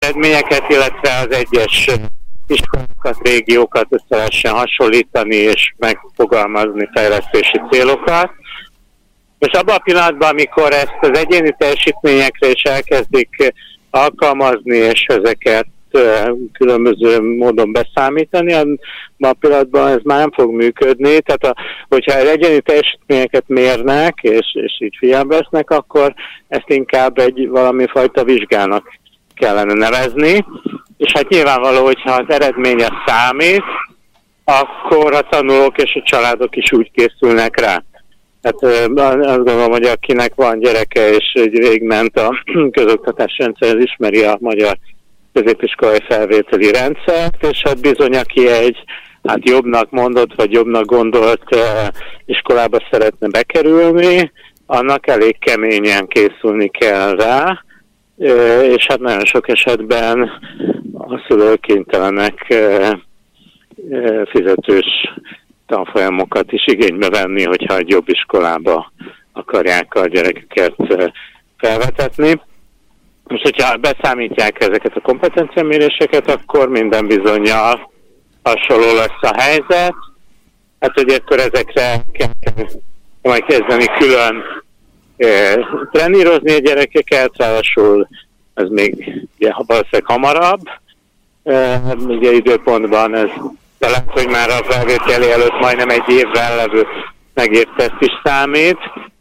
eredményeket, illetve az egyes iskolákat, régiókat össze lehessen hasonlítani és megfogalmazni fejlesztési célokat. És abban a pillanatban, amikor ezt az egyéni teljesítményekre is elkezdik alkalmazni, és ezeket különböző módon beszámítani, abban a pillanatban ez már nem fog működni. Tehát hogyha egyéni teljesítményeket mérnek, és így figyelembe vesznek, akkor ezt inkább egy valami fajta vizsgának kellene nevezni. És hát nyilvánvaló, hogyha az eredménye számít, akkor a tanulók és a családok is úgy készülnek rá. Hát azt gondolom, hogy akinek van gyereke és végigment a közoktatás rendszer, ismeri a magyar középiskolai felvételi rendszert, és hát bizony, aki egy jobbnak mondott, vagy jobbnak gondolt iskolába szeretne bekerülni, annak elég keményen készülni kell rá, és hát nagyon sok esetben a szülők kénytelenek fizetős tanfolyamokat is igénybe venni, hogyha egy jobb iskolába akarják a gyerekeket felvetetni. Most, hogyha beszámítják ezeket a kompetenciaméréseket, akkor minden bizonnyal hasonló lesz a helyzet. Hát, hogy akkor ezekre kell majd kezdeni külön trenírozni a gyerekeket, ráadásul ez még valószínűleg hamarabb. Ugye időpontban ez de lehet, hogy már a felvételi előtt majdnem egy évvel levő megírt teszt is számít.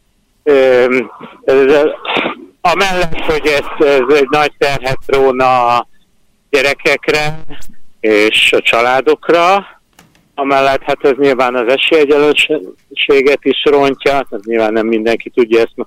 Amellett, hogy ez egy nagy terhet róna a gyerekekre és a családokra, amellett hát ez nyilván az esélyegyenlőséget is rontja, tehát nyilván nem mindenki tudja ezt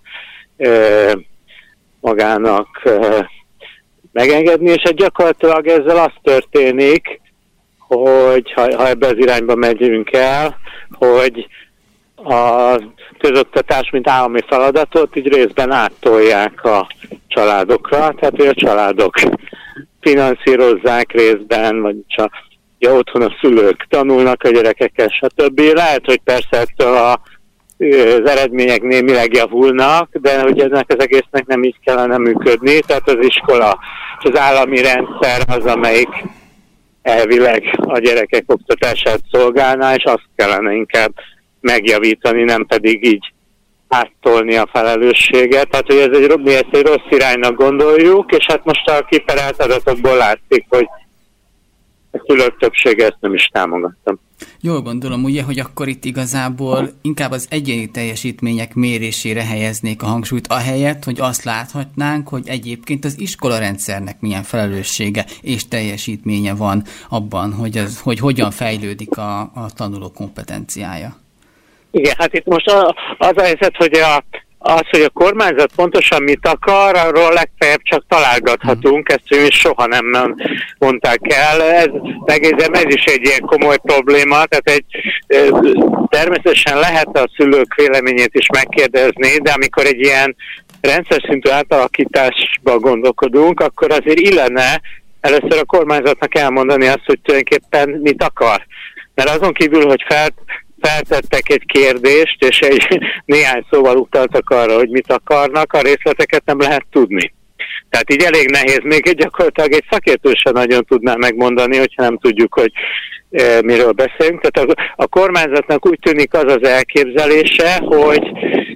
magának megengedni, és gyakorlatilag ezzel az történik, hogy ha ebbe az irányba megyünk el, hogy a közoktatás, mint állami feladatot így részben áttolják a családokra, tehát hogy a családok finanszírozzák részben, vagy csak otthon a szülők tanulnak a gyerekekkel, stb. Lehet, hogy persze ettől az eredmények némileg javulnak, de hogy ennek az egésznek nem így kellene működni, tehát az iskola és az állami rendszer az, amelyik elvileg a gyerekek oktatását szolgálná, és azt kellene inkább megjavítani, nem pedig így áttolni a felelősséget. Tehát, hogy mi ezt egy rossz iránynak gondoljuk, és hát most a kiperált adatokból látszik, hogy a szülők többsége ezt nem is támogattam. Jól gondolom, ugye, hogy akkor itt igazából inkább az egyéni teljesítmények mérésére helyeznék a hangsúlyt, ahelyett, hogy azt láthatnánk, hogy egyébként az iskolarendszernek milyen felelőssége és teljesítménye van abban, hogy hogyan fejlődik a tanuló kompetenciája. Igen, hát itt most az a helyzet, hogy hogy a kormányzat pontosan mit akar, arról legfeljebb csak találgathatunk, ezt ő is soha nem mondták el. Ez is egy ilyen komoly probléma, tehát természetesen lehet a szülők véleményét is megkérdezni, de amikor egy ilyen rendszer szintű átalakításba gondolkodunk, akkor azért illene először a kormányzatnak elmondani azt, hogy tulajdonképpen mit akar. Mert azon kívül, hogy feltettek egy kérdést, és néhány szóval utaltak arra, hogy mit akarnak, a részleteket nem lehet tudni. Tehát így elég nehéz, még gyakorlatilag egy szakértő sem nagyon tudná megmondani, hogyha nem tudjuk, hogy miről beszélünk. Tehát a kormányzatnak úgy tűnik az az elképzelése, hogy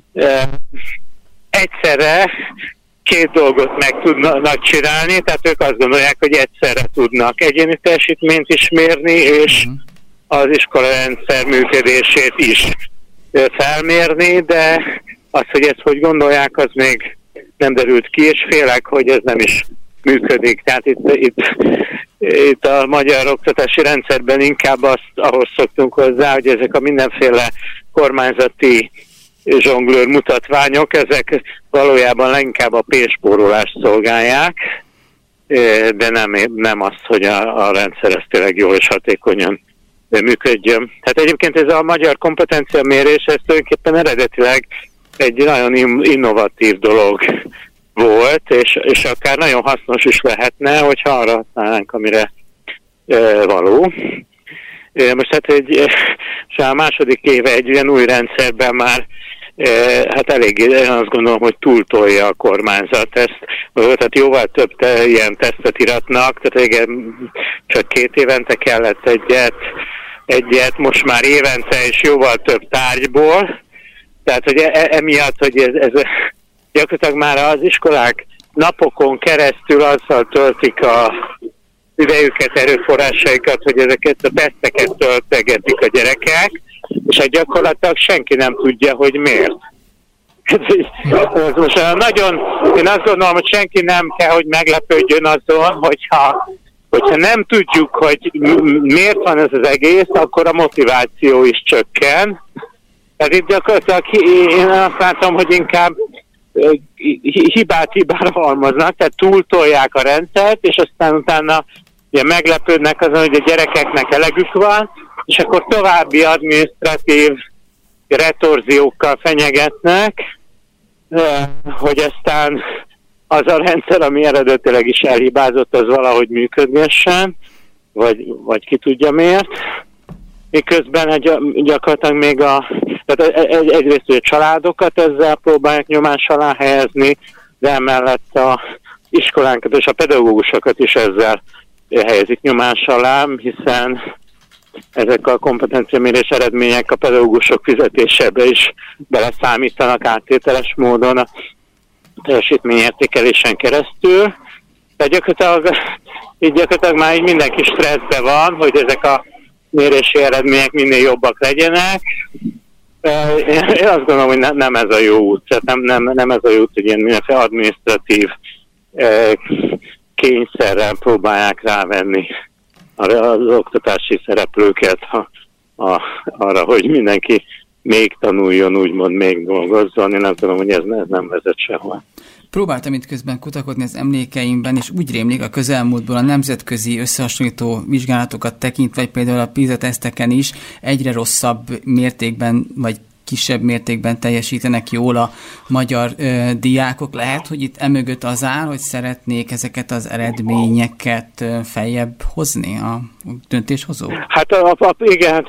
egyszerre két dolgot meg tudnak csinálni, tehát ők azt gondolják, hogy egyszerre tudnak egyéni teljesítményt is mérni, és az iskolarendszer működését is felmérni, de az, hogy ezt hogy gondolják, az még nem derült ki, és félek, hogy ez nem is működik. Tehát itt a magyar oktatási rendszerben inkább ahhoz szoktunk hozzá, hogy ezek a mindenféle kormányzati zsonglőr mutatványok, ezek valójában leginkább a pénzspórolást szolgálják, de nem azt, hogy a rendszer ez tényleg jól és hatékonyan működjön. Tehát egyébként ez a magyar kompetenciamérés, ez tulajdonképpen eredetileg egy nagyon innovatív dolog volt, és akár nagyon hasznos is lehetne, hogyha arra használnánk, amire való. Most hát a második éve egy ilyen új rendszerben már hát eléggé, én azt gondolom, hogy túltolja a kormányzat ezt. Tehát jóval több ilyen tesztet iratnak, tehát igen, csak 2 évente kellett egyet, most már évente és jóval több tárgyból. Tehát, hogy emiatt, hogy ez gyakorlatilag már az iskolák napokon keresztül azzal töltik a idejüket, erőforrásaikat, hogy ezeket a teszteket töltegetik a gyerekek, és hát gyakorlatilag senki nem tudja, hogy miért. Most nagyon, én azt gondolom, hogy senki nem kell, hogy meglepődjön azon, hogyha nem tudjuk, hogy miért van ez az egész, akkor a motiváció is csökken. Tehát itt gyakorlatilag én azt látom, hogy inkább hibára halmoznak, tehát túltolják a rendszert, és aztán utána ugye meglepődnek azon, hogy a gyerekeknek elegük van, és akkor további adminisztratív retorziókkal fenyegetnek, hogy aztán az a rendszer, ami eredetileg is elhibázott, az valahogy működhessen, vagy ki tudja miért. Miközben gyakorlatilag még tehát egyrészt a családokat ezzel próbálják nyomás alá helyezni, de emellett az iskolánkat és a pedagógusokat is ezzel helyezik nyomás alá, hiszen ezek a kompetenciamérés eredmények a pedagógusok fizetésébe is beleszámítanak áttételes módon a teljesítményértékelésen keresztül. Tehát gyakorlatilag már így mindenki stresszben van, hogy ezek a mérési eredmények minél jobbak legyenek. Én azt gondolom, hogy nem ez a jó út. Tehát nem ez a jó út, hogy ilyen mindenféle adminisztratív kényszerrel próbálják rávenni az oktatási szereplőket arra, hogy mindenki még tanuljon, úgymond még dolgozzon. Én azt gondolom, hogy ez nem vezet sehol. Próbáltam itt közben kutakodni az emlékeimben, és úgy rémlik a közelmúltból a nemzetközi összehasonlító vizsgálatokat tekintve, vagy például a PISA teszteken is egyre rosszabb mértékben, vagy kisebb mértékben teljesítenek jól a magyar diákok. Lehet, hogy itt emögött az áll, hogy szeretnék ezeket az eredményeket feljebb hozni a döntéshozók? Hát igen,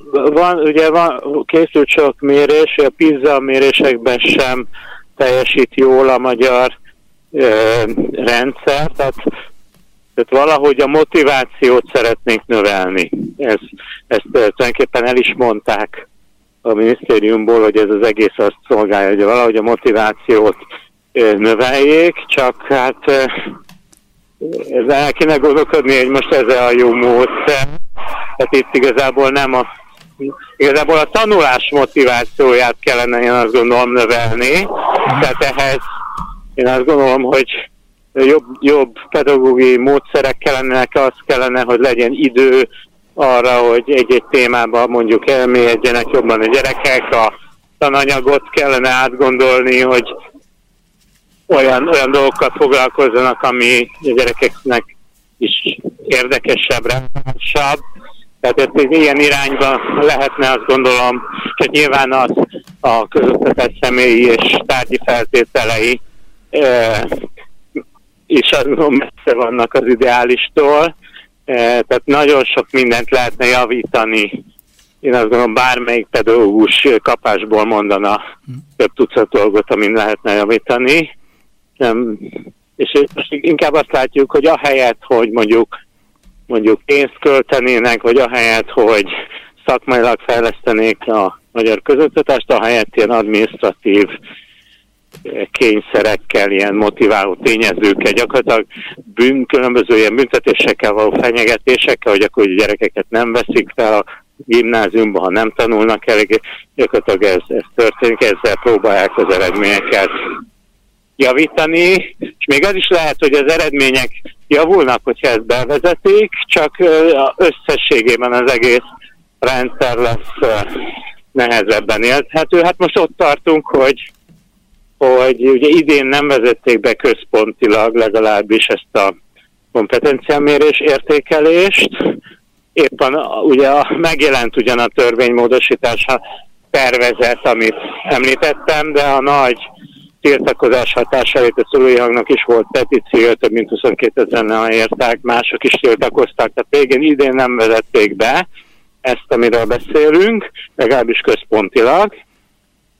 készült sok mérés, a PISA mérésekben sem teljesít jól a magyar rendszer, tehát valahogy a motivációt szeretnénk növelni. Ezt tulajdonképpen el is mondták a minisztériumból, hogy ez az egész azt szolgálja, hogy valahogy a motivációt növeljék, csak hát el kéne gondolkodni, hogy most ez a jó módszer. Tehát itt igazából igazából a tanulás motivációját kellene, én azt gondolom, növelni. Tehát ehhez én azt gondolom, hogy jobb pedagógiai módszerek kellenek, az kellene, hogy legyen idő arra, hogy egy-egy témában mondjuk elmélyedjenek jobban a gyerekek, a tananyagot kellene átgondolni, hogy olyan dolgokkal foglalkozzanak, ami a gyerekeknek is érdekesebb, relevansabb. Tehát ilyen irányba lehetne, azt gondolom, hogy nyilván a közoktatás személyi és tárgyi feltételei is messze vannak az ideálistól. Tehát nagyon sok mindent lehetne javítani. Én azt gondolom, bármelyik pedagógus kapásból mondana több tucat dolgot, amin lehetne javítani. És most inkább azt látjuk, hogy ahelyett, hogy mondjuk pénzt költenének, vagy ahelyett, hogy szakmailag fejlesztenék a magyar közoktatást, ahelyett ilyen adminisztratív kényszerekkel, ilyen motiváló tényezőkkel, gyakorlatilag különböző ilyen büntetésekkel való fenyegetésekkel, hogy akkor a gyerekeket nem veszik fel a gimnáziumba, ha nem tanulnak elég, gyakorlatilag ez történik, ezzel próbálják az eredményeket javítani, és még az is lehet, hogy az eredmények javulnak, hogyha ezt bevezetik, csak összességében az egész rendszer lesz nehezebben élhető. Hát most ott tartunk, hogy ugye idén nem vezették be központilag legalábbis ezt a kompetenciamérés értékelést. Éppen ugye megjelent ugyan a törvénymódosítása tervezet, amit említettem, de a nagy tiltakozás hatására a szülői hangnak is volt petíció, több mint 22 000-en írták, mások is tiltakoztak, tehát végén idén nem vezették be ezt, amiről beszélünk, legalábbis központilag.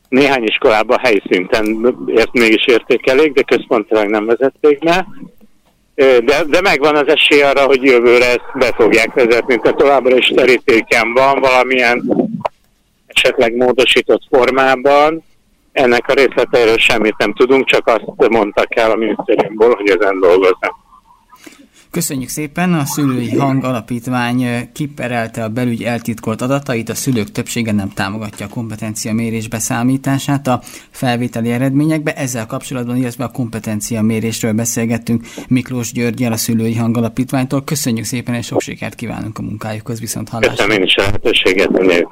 Néhány iskolában helyszinten mégis értékelik, de központilag nem vezették be. De megvan az esély arra, hogy jövőre ezt be fogják vezetni, tehát továbbra is terítéken van valamilyen esetleg módosított formában. Ennek a részleteiről semmit nem tudunk, csak azt mondtak el a minisztériumból, hogy ezen dolgoznak. Köszönjük szépen! A Szülői Hang Alapítvány kiperelte a belügy eltitkolt adatait, a szülők többsége nem támogatja a kompetencia mérés beszámítását a felvételi eredményekbe. Ezzel kapcsolatban, illetve a kompetencia mérésről beszélgettünk Miklós Györggyel, a Szülői Hang Alapítványtól. Köszönjük szépen, és sok sikert kívánunk a munkájukhoz, viszont hallásra! Köszönöm én is a lehetőséget,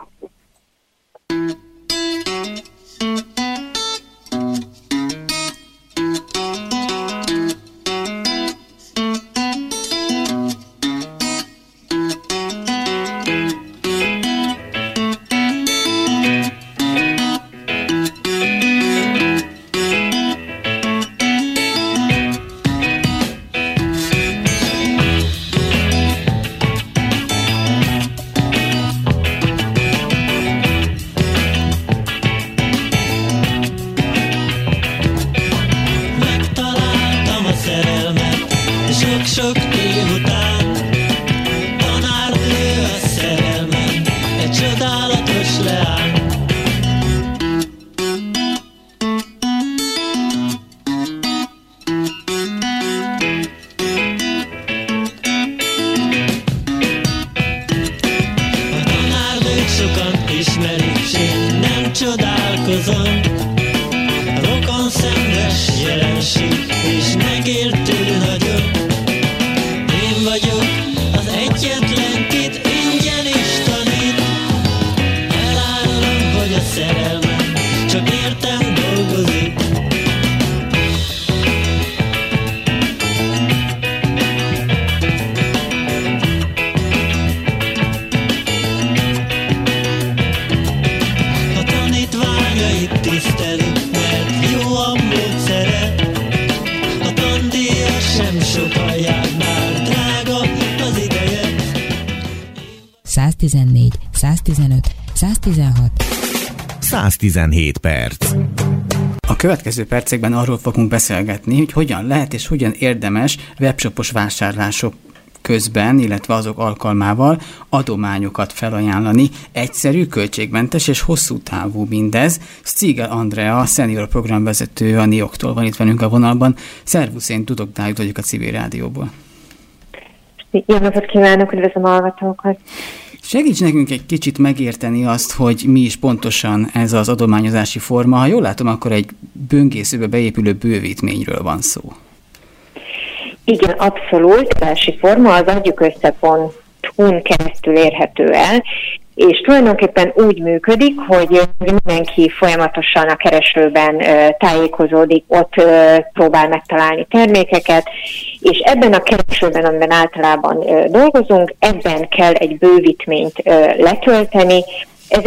Sok év után tanárnő a szerelmem, egy csodálatos leány. A tanárnőt sokan ismerik, s én nem csodálkozom. Rokon szenves jelenség, és megértő nagyon. Vagyok az egyetlen, kit ingyen is tanít. Elárulom, hogy a szerelmem csak értem dolgozik. A tanítványait tisztelik, mert jó a módszere. A tandíja sem sokan jár már, drága az ideje. 114, 115, 116, 117 perc. A következő percekben arról fogunk beszélgetni, hogy hogyan lehet és hogyan érdemes webshopos vásárlások közben, illetve azok alkalmával adományokat felajánlani. Egyszerű, költségmentes és hosszú távú mindez. Szigel Andrea, a senior programvezető a NIOK-tól van itt velünk a vonalban. Szervusz, én Dudok Dávid vagyok a Civil Rádióból. Jó napot kívánok, üdvözlöm a hallgatókat! Segíts nekünk egy kicsit megérteni azt, hogy mi is pontosan ez az adományozási forma. Ha jól látom, akkor egy böngészőbe beépülő bővítményről van szó. Igen, abszolút. A adási forma az adjukössze.hu-n keresztül érhető el, és tulajdonképpen úgy működik, hogy mindenki folyamatosan a keresőben tájékozódik, ott próbál megtalálni termékeket, és ebben a keresőben, amiben általában dolgozunk, ebben kell egy bővítményt letölteni. Ez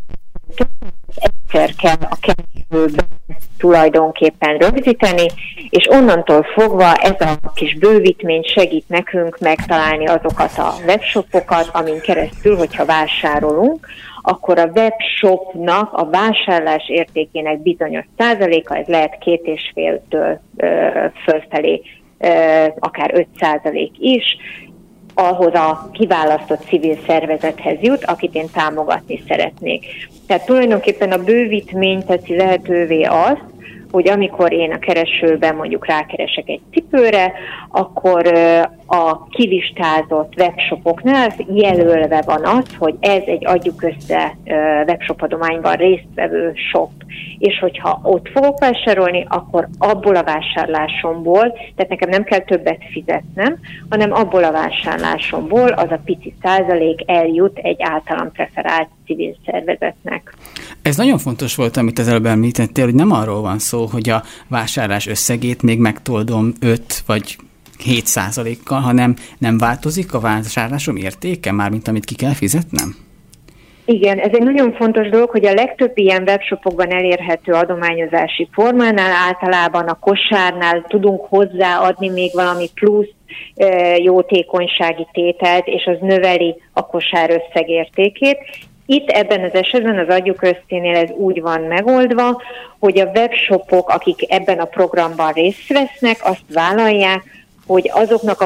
egyszer kell a keresőben tulajdonképpen rögzíteni, és onnantól fogva ez a kis bővítmény segít nekünk megtalálni azokat a webshopokat, amin keresztül, hogyha vásárolunk, akkor a webshopnak a vásárlás értékének bizonyos százaléka, ez lehet 2,5-től fölfelé, akár 5% is, ahhoz a kiválasztott civil szervezethez jut, akit én támogatni szeretnék. Tehát tulajdonképpen a bővítmény teszi lehetővé azt, hogy amikor én a keresőben mondjuk rákeresek egy cipőre, akkor a kilistázott webshopoknál jelölve van az, hogy ez egy adjuk össze webshop adományban résztvevő shop, és hogyha ott fogok vásárolni, akkor abból a vásárlásomból, tehát nekem nem kell többet fizetnem, hanem abból a vásárlásomból az a pici százalék eljut egy általam preferált civil szervezetnek. Ez nagyon fontos volt, amit az előbb említettél, hogy nem arról van szó, hogy a vásárlás összegét még megtoldom 5 vagy 7%-kal, hanem nem változik a vásárlásom értéke, mármint amit ki kell fizetnem? Igen, ez egy nagyon fontos dolog, hogy a legtöbb ilyen webshopokban elérhető adományozási formánál általában a kosárnál tudunk hozzáadni még valami plusz jótékonysági tételt, és az növeli a kosár összegértékét. Itt ebben az esetben az Adjuk Összénél ez úgy van megoldva, hogy a webshopok, akik ebben a programban részt vesznek, azt vállalják, hogy azoknak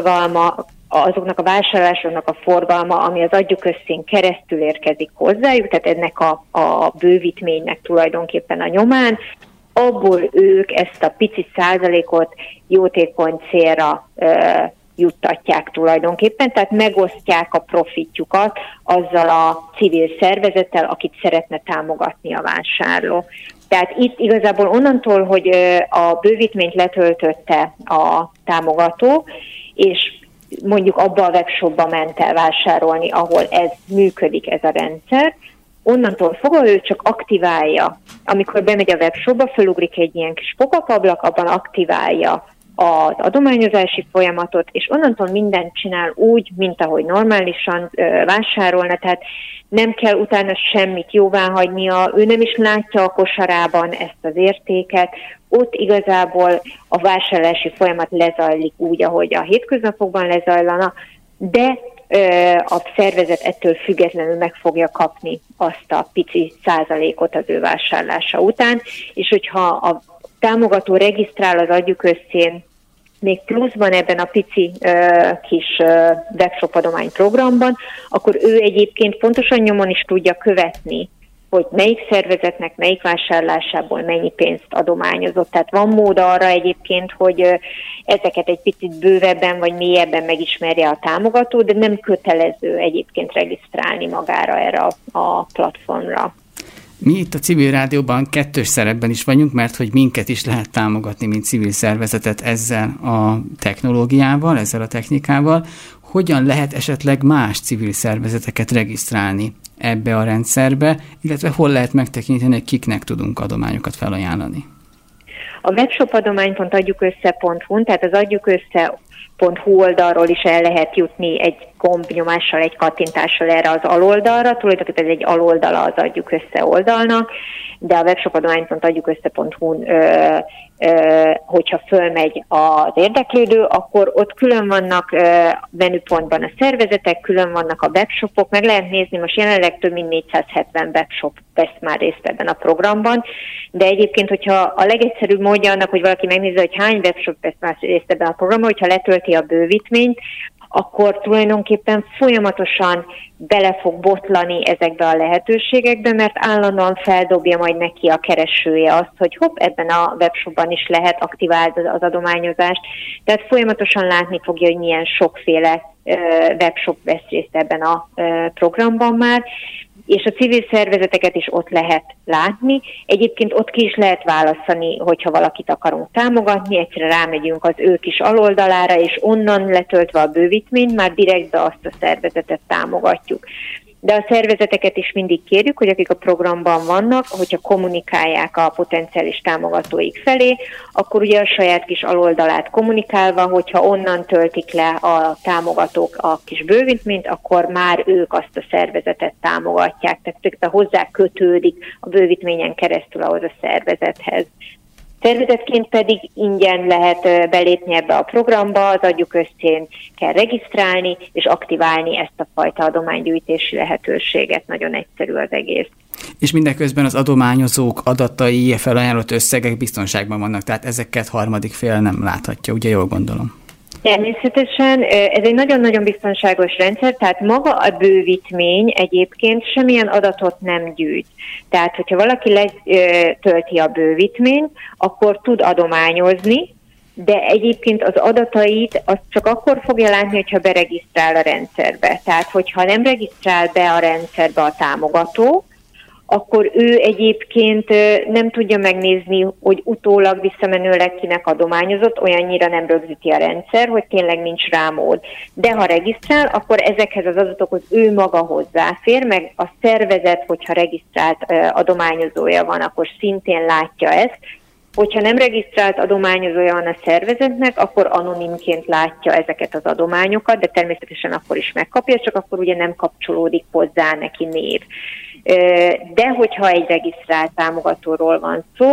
a vásárlásoknak a forgalma, ami az Adjuk Összén keresztül érkezik hozzájuk, tehát ennek a bővítménynek tulajdonképpen a nyomán, abból ők ezt a pici százalékot jótékony célra juttatják tulajdonképpen, tehát megosztják a profitjukat azzal a civil szervezettel, akit szeretne támogatni a vásárló. Tehát itt igazából onnantól, hogy a bővítményt letöltötte a támogató, és mondjuk abba a webshopba ment el vásárolni, ahol ez működik, ez a rendszer, onnantól fogva ő csak aktiválja. Amikor bemegy a webshopba, felugrik egy ilyen kis pop-up ablak, abban aktiválja az adományozási folyamatot, és onnantól mindent csinál úgy, mint ahogy normálisan vásárolna, tehát nem kell utána semmit jóváhagynia, ő nem is látja a kosarában ezt az értéket, ott igazából a vásárlási folyamat lezajlik úgy, ahogy a hétköznapokban lezajlana, de a szervezet ettől függetlenül meg fogja kapni azt a pici százalékot az ő vásárlása után, és hogyha a támogató regisztrál az Adjuk Összén még pluszban ebben a pici kis webshop adományprogramban, akkor ő egyébként pontosan nyomon is tudja követni, hogy melyik szervezetnek, melyik vásárlásából mennyi pénzt adományozott. Tehát van mód arra egyébként, hogy ezeket egy picit bővebben vagy mélyebben megismerje a támogató, de nem kötelező egyébként regisztrálni magára erre a platformra. Mi itt a Civil Rádióban kettős szerepben is vagyunk, mert hogy minket is lehet támogatni, mint civil szervezetet ezzel a technológiával, ezzel a technikával. Hogyan lehet esetleg más civil szervezeteket regisztrálni ebbe a rendszerbe, illetve hol lehet megtekinteni, hogy kiknek tudunk adományokat felajánlani? A webshop adomány.adjukössze.hu, tehát az adjukössze.hu oldalról is el lehet jutni egy gombnyomással, egy kattintással erre az aloldalra. Tulajdonképpen ez egy aloldala az Adjuk Össze oldalnak, de a webshop adomány.adjukössze.hu-n hogyha fölmegy az érdeklődő, akkor ott külön vannak menüpontban a szervezetek, külön vannak a webshopok, meg lehet nézni, most jelenleg több mint 470 webshop vesz már részt ebben a programban, de egyébként, hogyha a legegyszerűbb módja annak, hogy valaki megnézi, hogy hány webshop vesz már részt ebben a programban, hogyha letölti a bővítményt, akkor tulajdonképpen folyamatosan bele fog botlani ezekbe a lehetőségekbe, mert állandóan feldobja majd neki a keresője azt, hogy hopp, ebben a webshopban is lehet aktiválni az adományozást. Tehát folyamatosan látni fogja, hogy milyen sokféle webshop vesz részt ebben a programban már, és a civil szervezeteket is ott lehet látni. Egyébként ott ki is lehet választani, hogyha valakit akarunk támogatni, egyszerűen rámegyünk az ő kis aloldalára, és onnan letöltve a bővítményt már direktbe azt a szervezetet támogatjuk. De a szervezeteket is mindig kérjük, hogy akik a programban vannak, hogyha kommunikálják a potenciális támogatóik felé, akkor ugye a saját kis aloldalát kommunikálva, hogyha onnan töltik le a támogatók a kis bővítményt, akkor már ők azt a szervezetet támogatják, tehát hozzá kötődik a bővítményen keresztül ahhoz a szervezethez. Szervezetként pedig ingyen lehet belépni ebbe a programba, az Adjuk Összén kell regisztrálni és aktiválni ezt a fajta adománygyűjtési lehetőséget. Nagyon egyszerű az egész. És mindeközben az adományozók adatai, felajánlott összegek biztonságban vannak, tehát ezeket harmadik fél nem láthatja, ugye jól gondolom? Természetesen ez egy nagyon-nagyon biztonságos rendszer, tehát maga a bővítmény egyébként semmilyen adatot nem gyűjt. Tehát, hogyha valaki letölti a bővítményt, akkor tud adományozni, de egyébként az adatait azt csak akkor fogja látni, hogyha beregisztrál a rendszerbe. Tehát, hogyha nem regisztrál be a rendszerbe a támogató, akkor ő egyébként nem tudja megnézni, hogy utólag visszamenőleg kinek adományozott, olyannyira nem rögzíti a rendszer, hogy tényleg nincs rá mód. De ha regisztrál, akkor ezekhez az adatokhoz ő maga hozzáfér, meg a szervezet, hogyha regisztrált adományozója van, akkor szintén látja ezt. Hogyha nem regisztrált adományozója van a szervezetnek, akkor anonimként látja ezeket az adományokat, de természetesen akkor is megkapja, csak akkor ugye nem kapcsolódik hozzá neki név. De hogyha egy regisztrált támogatóról van szó,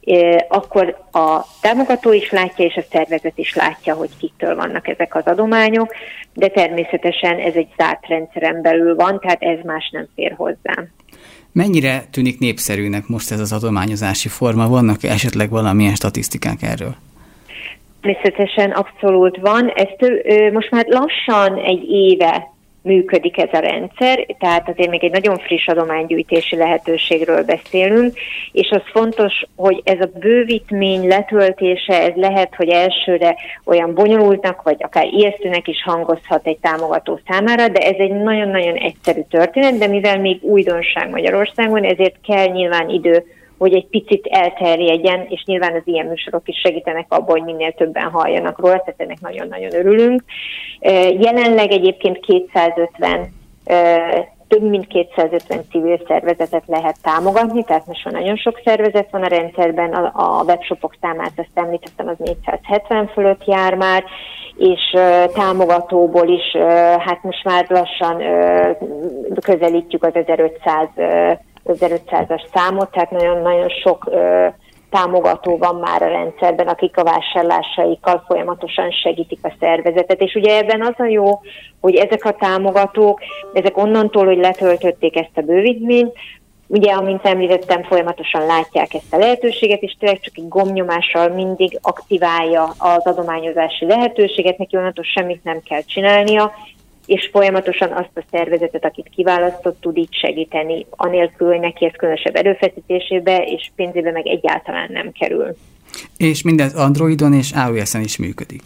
akkor a támogató is látja, és a szervezet is látja, hogy kiktől vannak ezek az adományok, de természetesen ez egy zárt rendszeren belül van, tehát ez más nem fér hozzá. Mennyire tűnik népszerűnek most ez az adományozási forma? Vannak esetleg valamilyen statisztikák erről? Természetesen abszolút van. Most már lassan egy éve működik ez a rendszer, tehát azért még egy nagyon friss adománygyűjtési lehetőségről beszélünk, és az fontos, hogy ez a bővítmény letöltése, ez lehet, hogy elsőre olyan bonyolultnak, vagy akár ijesztőnek is hangozhat egy támogató számára, de ez egy nagyon-nagyon egyszerű történet, de mivel még újdonság Magyarországon, ezért kell nyilván idő, hogy egy picit elterjedjen, és nyilván az ilyen műsorok is segítenek abban, hogy minél többen halljanak róla, tehát ennek nagyon-nagyon örülünk. Jelenleg egyébként több mint 250 civil szervezetet lehet támogatni, tehát most már nagyon sok szervezet van a rendszerben, a webshopok számát, azt említettem, az 470 fölött jár már, és támogatóból is, hát most már lassan közelítjük az 1500-as számot, tehát nagyon-nagyon sok támogató van már a rendszerben, akik a vásárlásaikkal folyamatosan segítik a szervezetet. És ugye ebben az a jó, hogy ezek a támogatók, ezek onnantól, hogy letöltötték ezt a bővítményt, ugye, amint említettem, folyamatosan látják ezt a lehetőséget, és tényleg csak egy gombnyomással mindig aktiválja az adományozási lehetőséget, neki onnantól semmit nem kell csinálnia, és folyamatosan azt a szervezetet, akit kiválasztott, tud így segíteni, anélkül, hogy neki ez különösebb erőfeszítésébe és pénzébe meg egyáltalán nem kerül. És mindez Androidon és iOS-en is működik?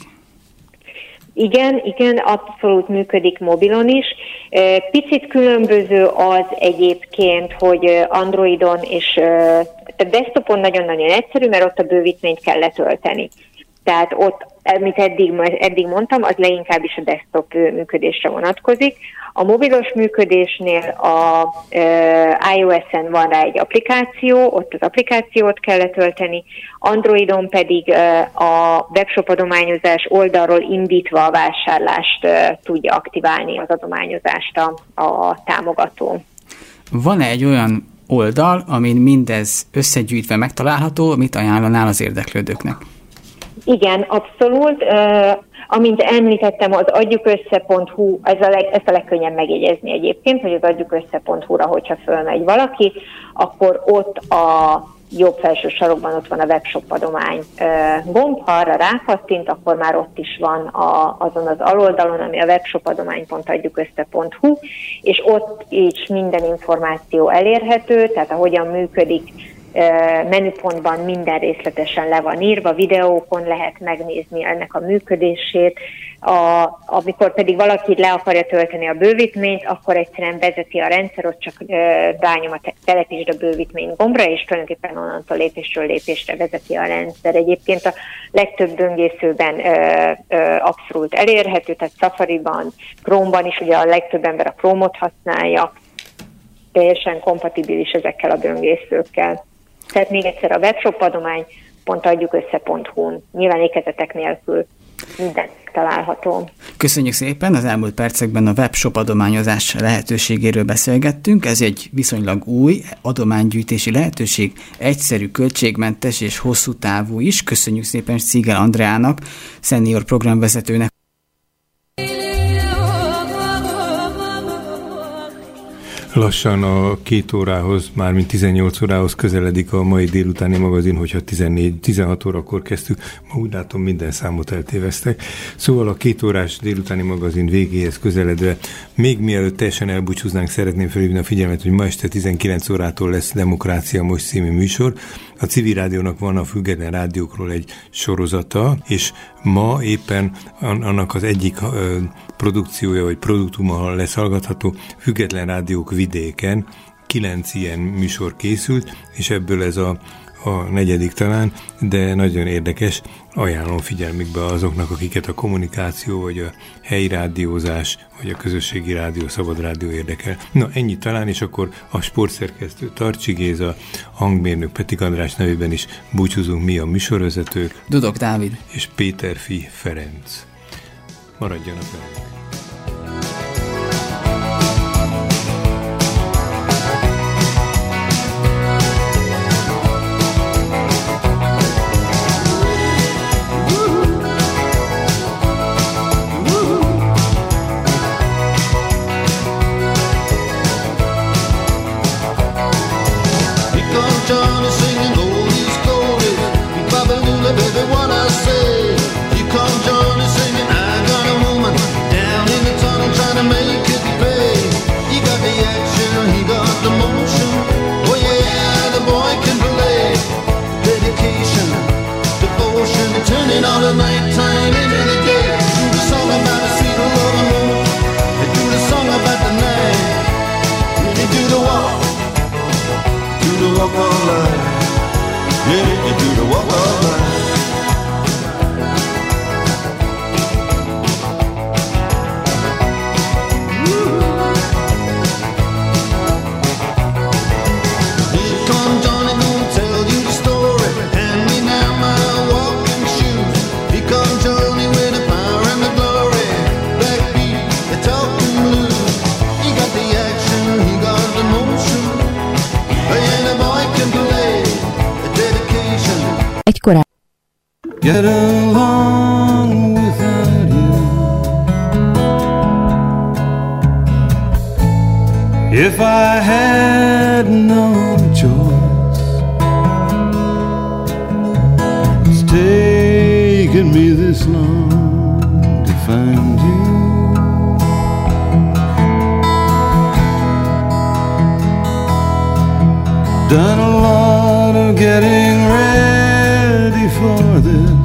Igen, abszolút működik mobilon is. Picit különböző az egyébként, hogy Androidon és a desktopon nagyon-nagyon egyszerű, mert ott a bővítményt kell letölteni. Tehát ott, amit eddig mondtam, az leginkább is a desktop működésre vonatkozik. A mobilos működésnél a iOS-en van rá egy applikáció, ott az applikációt kell letölteni, Androidon pedig a webshop adományozás oldalról indítva a vásárlást tudja aktiválni, az adományozást a támogató. Van-e egy olyan oldal, amin mindez összegyűjtve megtalálható, mit ajánlanál az érdeklődőknek? Igen, abszolút. Amint említettem, az adjukössze.hu, ezt a legkönnyebb megjegyezni egyébként, hogy az adjukössze.hu-ra, hogyha fölmegy valaki, akkor ott a jobb felső sarokban ott van a webshop adomány gomb, ha arra rákattint, akkor már ott is van azon az aloldalon, ami a webshopadomány.adjukössze.hu, és ott is minden információ elérhető, tehát ahogyan működik, menüpontban minden részletesen le van írva, videókon lehet megnézni ennek a működését. Amikor pedig valaki le akarja tölteni a bővítményt, akkor egyszerűen vezeti a rendszer, ott csak rányom a telepítsd a bővítmény gombra, és tulajdonképpen onnantól lépésről lépésre vezeti a rendszer. Egyébként a legtöbb böngészőben abszolút elérhető, tehát Safari-ban, Chrome-ban is, ugye a legtöbb ember a Chrome-ot használja, teljesen kompatibilis ezekkel a böngészőkkel. Tehát még egyszer a webshopadomány.adjukössze.hu-n, nyilván ékezetek nélkül minden található. Köszönjük szépen! Az elmúlt percekben a webshop adományozás lehetőségéről beszélgettünk. Ez egy viszonylag új adománygyűjtési lehetőség, egyszerű, költségmentes és hosszú távú is. Köszönjük szépen Szigel Andreának, senior programvezetőnek. Lassan a 2 órához, mármint 18 órához közeledik a mai délutáni magazin, hogyha 16 órakor kezdtük. Ma úgy látom, minden számot eltéveztek. Szóval a 2 órás délutáni magazin végéhez közeledve, még mielőtt teljesen elbúcsúznánk, szeretném felhívni a figyelmet, hogy ma este 19 órától lesz Demokrácia Most című műsor. A Civil Rádiónak van a független rádiókról egy sorozata, és ma éppen annak az egyik produkciója vagy produktuma lesz hallgatható, Független Rádiók vidéken. 9 ilyen műsor készült, és ebből ez a 4. talán, de nagyon érdekes, ajánlom figyelmükbe azoknak, akiket a kommunikáció, vagy a helyi rádiózás, vagy a közösségi rádió, szabad rádió érdekel. Na, ennyi talán, és akkor a sportszerkesztő Tarcsi Géza, hangmérnök Petik András nevében is búcsúzunk mi, a műsorvezetők. Dudok Dávid. És Péterfi Ferenc. Maradjanak velünk. get along without you. If I had no choice, it's taken me this long to find you. Done a lot of getting ready for this.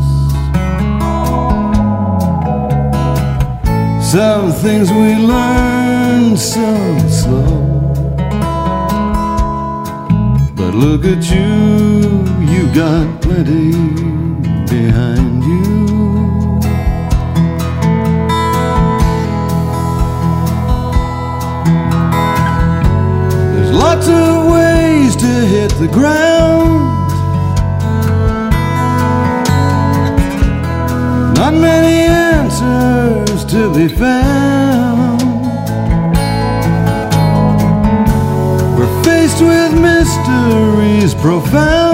Some things we learn so slow. But look at you, you got plenty behind you. There's lots of ways to hit the ground. Not many answers to be found. We're faced with mysteries profound.